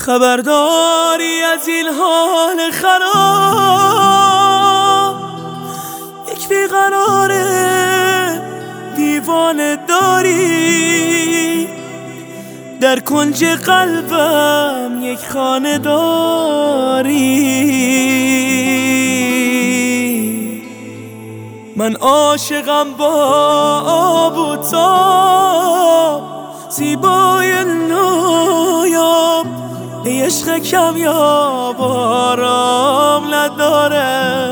خبرداری از این حال خراب، یک بیقراره دیوانه داری، در کنج قلبم یک خانه داری. من عاشقم با آب و تاب، زیبای نایاب، عشق کمیاب آرام نداره.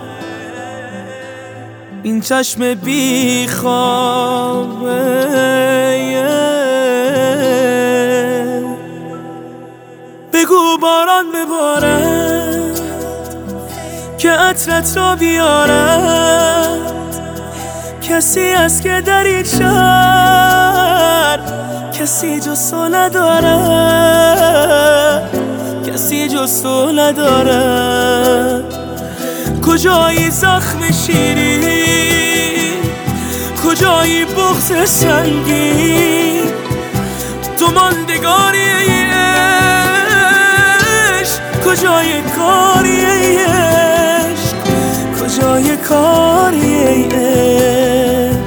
این چشم بی خوابه بگو باران ببارد که عطرت را بیارد. کسی است که در این شهر کسی جز تو نداره، کسی جز تو نداره. کجایی زخم شیرین، کجایی بغض سنگین، تو ماندگاری عشق، کجای کاری عشق، کجای کاری عشق.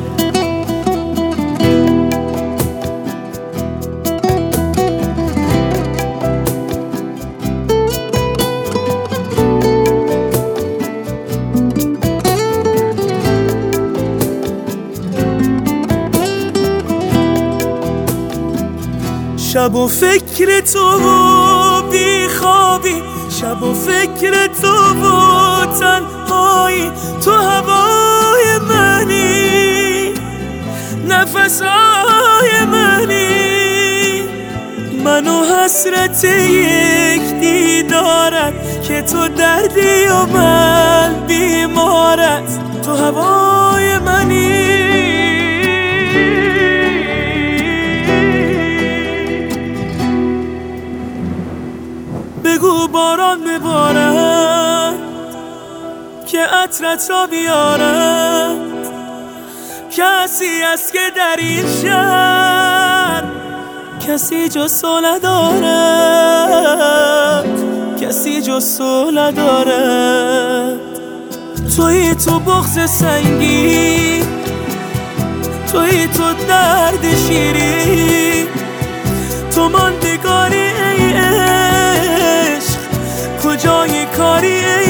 شب و فکر تو و بیخوابی، شب و فکر تو و تنهایی، تو هوای منی، نفسهای منی، من و حسرت یک دیدارت که تو دردی و من بیمارت، تو هوای منی. بگو باران ببارد که عطرت را بیارد. کسی است که در این شهر کسی جز تو ندارد، کسی جز تو ندارد. تویی تو بغض سنگین، تویی تو درد شیرین، تو ماندگاری عشق، کجای کاری